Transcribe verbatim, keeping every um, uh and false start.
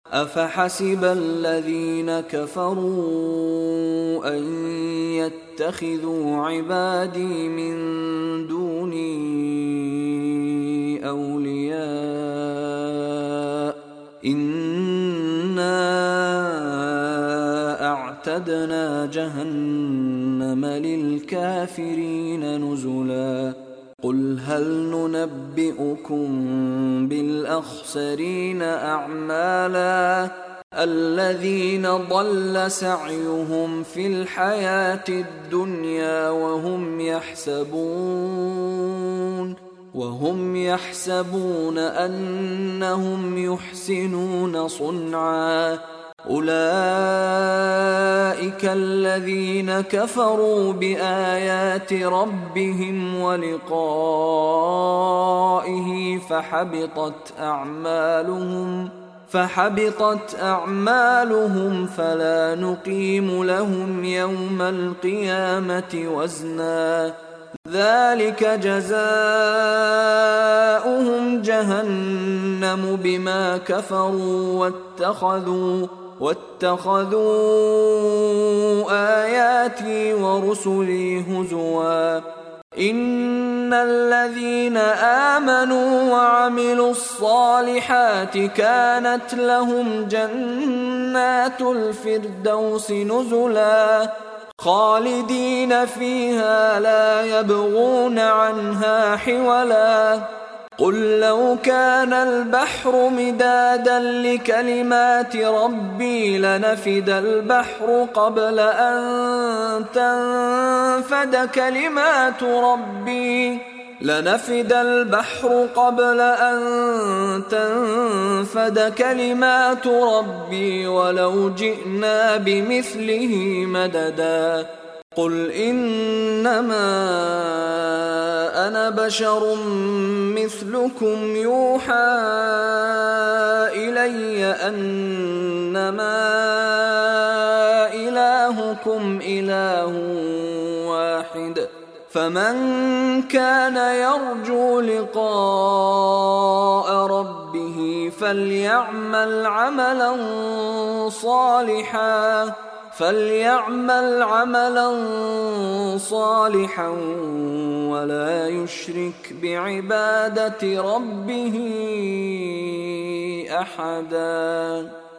أفحسب الذين كفروا أن يتخذوا عبادي من دوني أولياء إنا أعتدنا جهنم للكافرين نزلا قل هل ننبئكم بالأخسرين أعمالا الذين ضل سعيهم في الحياة الدنيا وهم يحسبون وهم يحسبون أنهم يحسنون صنعا أولئك الذين كفروا بآيات ربهم ولقائه فحبطت أعمالهم فحبطت أعمالهم فلا نقيم لهم يوم القيامة وزنا ذلك جزاؤهم جهنم بما كفروا واتخذوا واتخذوا آياتي ورسلي هزوا إن الذين آمنوا وعملوا الصالحات كانت لهم جنات الفردوس نزلا خالدين فيها لا يبغون عنها حولا قل لو كان البحر مدادا لكلمات ربي لنفد البحر قبل أن تنفد كلمات ربي لنفد البحر قبل أن تنفد كلمات ربي ولو جئنا بمثله مددا قل إنما أنا بشر مثلكم يوحى إلي أنما إلهكم إله واحد فمن كان يرجو لقاء ربه فليعمل عملا صالحا فليعمل عملا صالحا ولا يشرك بعبادة ربه أحدا.